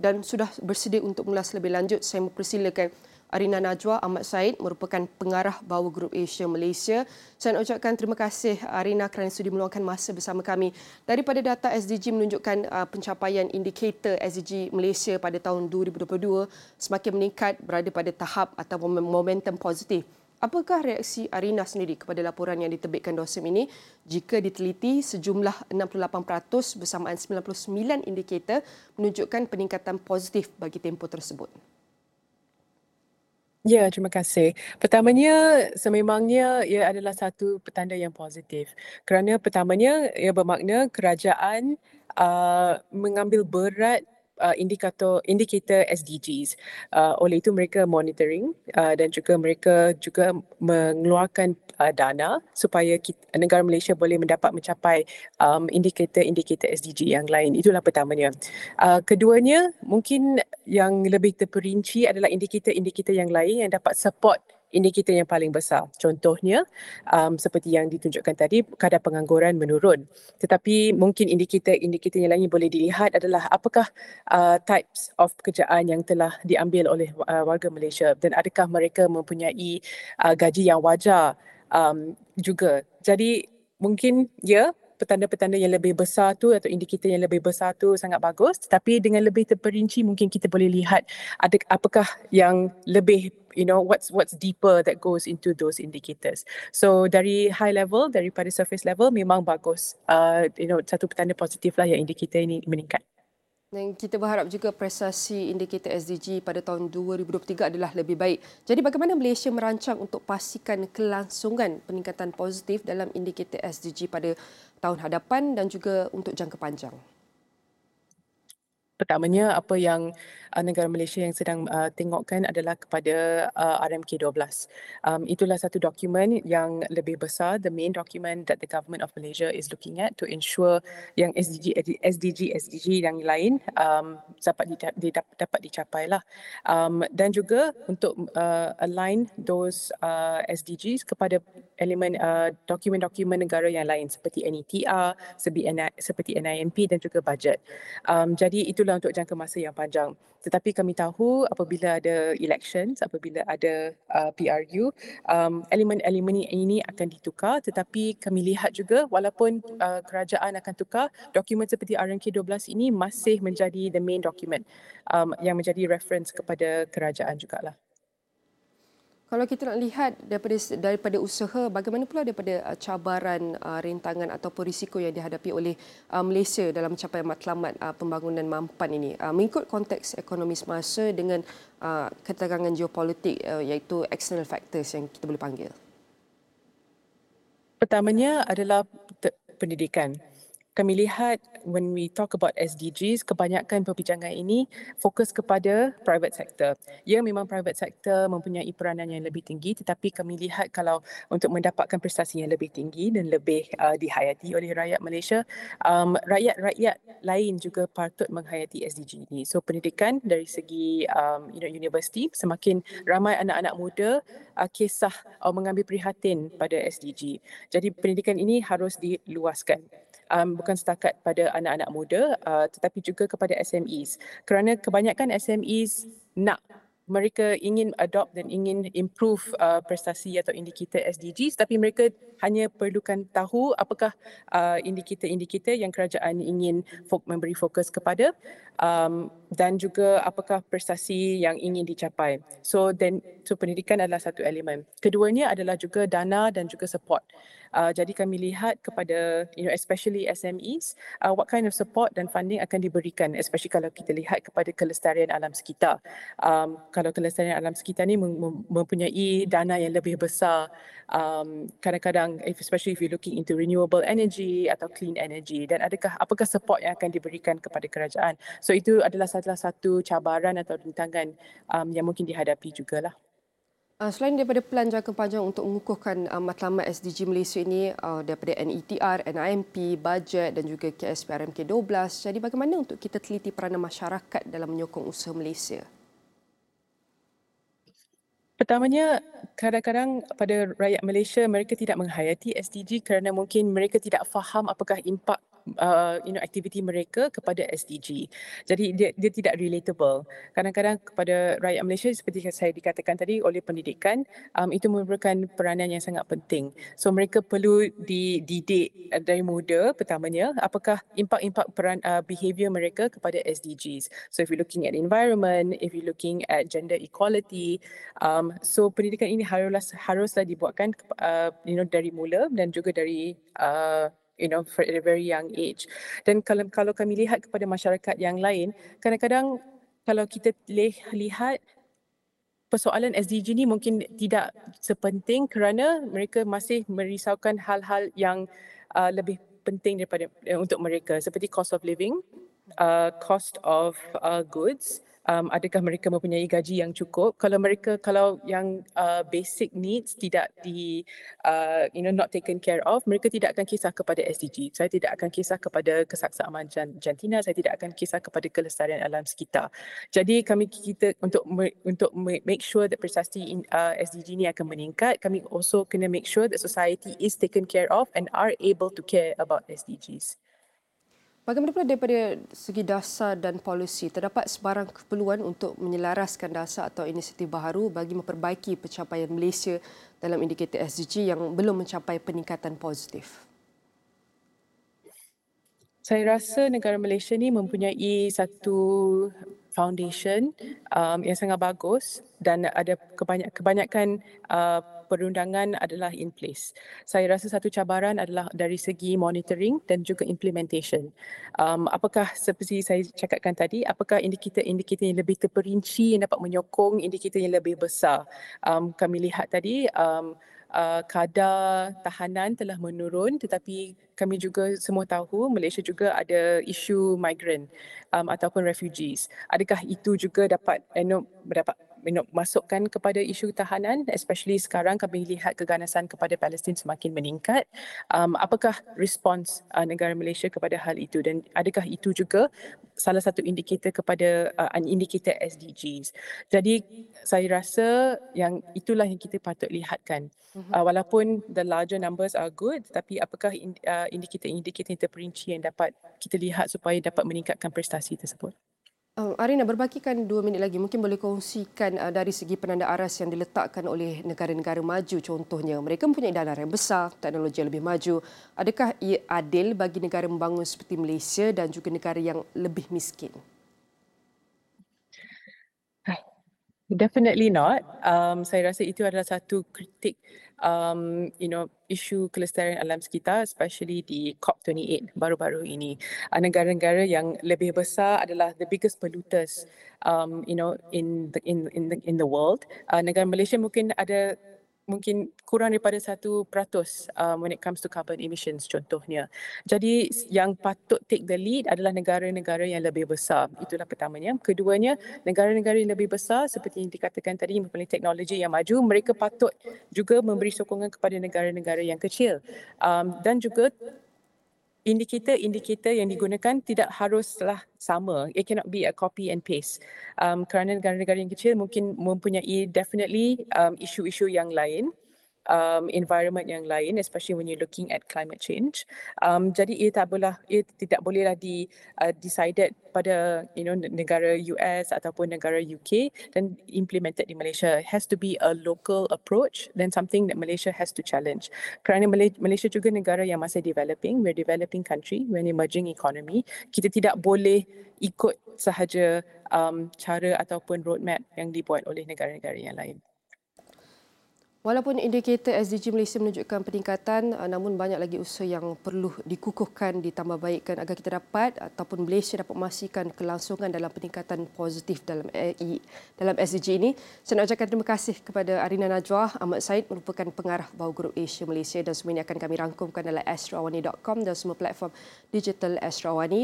dan sudah bersedia untuk mengulas lebih lanjut. Saya mempersilakan Arina Najwa Ahmad Said, merupakan pengarah Bawah Grup Asia Malaysia. Saya nak ucapkan terima kasih Arina kerana sudi meluangkan masa bersama kami. Daripada data SDG menunjukkan pencapaian indikator SDG Malaysia pada tahun 2022 semakin meningkat, berada pada tahap atau momentum positif. Apakah reaksi Arina sendiri kepada laporan yang diterbitkan DOSIM ini? Jika diteliti, sejumlah 68% bersamaan 99 indikator menunjukkan peningkatan positif bagi tempoh tersebut. Ya, terima kasih. Pertamanya, sememangnya ia adalah satu petanda yang positif. Kerana pertamanya, ia bermakna kerajaan mengambil berat indikator SDGs. Oleh itu mereka monitoring dan juga mereka juga mengeluarkan dana supaya negara Malaysia boleh mencapai indikator SDG yang lain. Itulah pertamanya. Keduanya, mungkin yang lebih terperinci adalah indikator yang lain yang dapat support indikator yang paling besar. Contohnya, seperti yang ditunjukkan tadi, kadar pengangguran menurun. Tetapi mungkin indikator yang lain boleh dilihat adalah apakah types of pekerjaan yang telah diambil oleh warga Malaysia dan adakah mereka mempunyai gaji yang wajar juga. Jadi mungkin petanda-petanda yang lebih besar tu atau indikator yang lebih besar tu sangat bagus, tetapi dengan lebih terperinci mungkin kita boleh lihat apakah yang lebih what's deeper that goes into those indicators. So dari high level, daripada surface level memang bagus. Satu petanda positif lah yang indikator ini meningkat. Dan kita berharap juga prestasi indikator SDG pada tahun 2023 adalah lebih baik. Jadi bagaimana Malaysia merancang untuk pastikan kelangsungan peningkatan positif dalam indikator SDG pada tahun hadapan dan juga untuk jangka panjang? Pertamanya, apa yang negara Malaysia yang sedang tengokkan adalah kepada RMK 12. Itulah satu dokumen yang lebih besar, the main document that the government of Malaysia is looking at to ensure yang SDG yang lain dapat dicapai lah. Dan juga untuk align those SDGs kepada elemen dokumen-dokumen negara yang lain seperti NETR, seperti NIMP dan juga bajet. Jadi itulah untuk jangka masa yang panjang. Tetapi kami tahu apabila ada elections, apabila ada PRU, elemen-elemen ini akan ditukar, tetapi kami lihat juga walaupun kerajaan akan tukar, dokumen seperti RMK 12 ini masih menjadi the main document yang menjadi reference kepada kerajaan jugalah. Kalau kita nak lihat daripada usaha, bagaimana pula daripada cabaran, rintangan ataupun risiko yang dihadapi oleh Malaysia dalam mencapai matlamat pembangunan mampan ini, mengikut konteks ekonomi semasa dengan ketegangan geopolitik iaitu external factors yang kita boleh panggil? Pertamanya adalah pendidikan. Kami lihat when we talk about SDGs, kebanyakan perbincangan ini fokus kepada private sector. Ya, memang private sector mempunyai peranan yang lebih tinggi, tetapi kami lihat kalau untuk mendapatkan prestasi yang lebih tinggi dan lebih dihayati oleh rakyat Malaysia, rakyat-rakyat lain juga patut menghayati SDG ini. So pendidikan dari segi universiti, semakin ramai anak-anak muda kisah mengambil prihatin pada SDG. Jadi pendidikan ini harus diluaskan. Bukan setakat pada anak-anak muda tetapi juga kepada SMEs. Kerana kebanyakan SMEs mereka ingin adopt dan ingin improve prestasi atau indikator SDGs, tapi mereka hanya perlukan tahu apakah indikator-indikator yang kerajaan ingin memberi fokus kepada dan juga apakah prestasi yang ingin dicapai. So pendidikan adalah satu elemen. Keduanya adalah juga dana dan juga support. Jadi kami lihat kepada especially SMEs, what kind of support dan funding akan diberikan, especially kalau kita lihat kepada kelestarian alam sekitar. Kalau kelestarian alam sekitar ni mempunyai dana yang lebih besar, kadang-kadang especially if you're looking into renewable energy atau clean energy, dan apakah support yang akan diberikan kepada kerajaan. So itu adalah salah satu cabaran atau rintangan yang mungkin dihadapi jugalah. Selain daripada pelan jangka panjang untuk mengukuhkan matlamat SDG Malaysia ini daripada NETR, NIMP, bajet dan juga KSP RMK 12, jadi bagaimana untuk kita teliti peranan masyarakat dalam menyokong usaha Malaysia? Pertamanya, kadang-kadang pada rakyat Malaysia, mereka tidak menghayati SDG kerana mungkin mereka tidak faham apakah impak aktiviti mereka kepada SDG. Jadi dia tidak relatable. Kadang-kadang kepada rakyat Malaysia seperti yang saya dikatakan tadi oleh pendidikan, itu merupakan peranan yang sangat penting. So mereka perlu dididik dari muda pertamanya apakah impak-impak peran behavior mereka kepada SDGs. So if you're looking at environment, if you're looking at gender equality, so pendidikan ini haruslah dibuatkan dari mula dan juga dari for at a very young age. Dan kalau kami lihat kepada masyarakat yang lain, kadang-kadang kalau kita lihat persoalan SDG ni mungkin tidak sepenting kerana mereka masih merisaukan hal-hal yang lebih penting daripada untuk mereka seperti cost of living, cost of goods, adakah mereka mempunyai gaji yang cukup. Kalau yang basic needs tidak not taken care of, mereka tidak akan kisah kepada SDG. Saya tidak akan kisah kepada kesaksaan jantina, saya tidak akan kisah kepada kelestarian alam sekitar. Jadi kita untuk make sure that prestasi SDG ni akan meningkat, kami also kena make sure that society is taken care of and are able to care about SDGs. Bagaimana pula daripada segi dasar dan polisi, terdapat sebarang keperluan untuk menyelaraskan dasar atau inisiatif baharu bagi memperbaiki pencapaian Malaysia dalam indikator SDG yang belum mencapai peningkatan positif? Saya rasa negara Malaysia ni mempunyai satu foundation yang sangat bagus dan ada kebanyakan perundangan adalah in place. Saya rasa satu cabaran adalah dari segi monitoring dan juga implementation. Apakah seperti saya cakapkan tadi, apakah indikator yang lebih terperinci yang dapat menyokong indikator yang lebih besar? Kami lihat tadi kadar tahanan telah menurun, tetapi kami juga semua tahu Malaysia juga ada isu migran ataupun refugees. Adakah itu juga dapat masukkan kepada isu tahanan, especially sekarang kami lihat keganasan kepada Palestin semakin meningkat. Apakah respons negara Malaysia kepada hal itu dan adakah itu juga salah satu indikator kepada indikator SDGs. Jadi saya rasa itulah yang kita patut lihatkan. Walaupun the larger numbers are good, tapi apakah indikator-indikator yang terperinci yang dapat kita lihat supaya dapat meningkatkan prestasi tersebut? Arina, berbakikan 2 minit lagi, mungkin boleh kongsikan dari segi penanda aras yang diletakkan oleh negara-negara maju, contohnya mereka mempunyai dana yang besar, teknologi yang lebih maju. Adakah ia adil bagi negara membangun seperti Malaysia dan juga negara yang lebih miskin? Definitely not. Saya rasa itu adalah satu kritik isu kelestarian alam sekitar, especially di COP28 baru-baru ini. Negara-negara yang lebih besar adalah the biggest polluters in the world. Negara Malaysia mungkin kurang daripada 1% when it comes to carbon emissions contohnya. Jadi yang patut take the lead adalah negara-negara yang lebih besar. Itulah pertamanya. Keduanya, negara-negara yang lebih besar seperti yang dikatakan tadi mempunyai teknologi yang maju, mereka patut juga memberi sokongan kepada negara-negara yang kecil. Dan juga indikator yang digunakan tidak haruslah sama. It cannot be a copy and paste. Kerana negara-negara yang kecil mungkin mempunyai definitely isu-isu yang lain, environment yang lain, especially when you're looking at climate change. Jadi ia tidak bolehlah decided pada negara US ataupun negara UK dan implemented di Malaysia. It has to be a local approach dan something that Malaysia has to challenge. Kerana Malaysia juga negara yang masih developing, we're developing country, we're an emerging economy. Kita tidak boleh ikut sahaja cara ataupun roadmap yang dibuat oleh negara-negara yang lain. Walaupun indikator SDG Malaysia menunjukkan peningkatan, namun banyak lagi usaha yang perlu dikukuhkan, ditambah baikkan agar kita dapat ataupun Malaysia dapat memastikan kelangsungan dalam peningkatan positif dalam SDG ini. Saya nak ucapkan terima kasih kepada Arina Najwa Ahmad Said, merupakan pengarah Bau Grup Asia Malaysia, dan semua ini akan kami rangkumkan dalam astrawani.com dan semua platform digital Astrawani.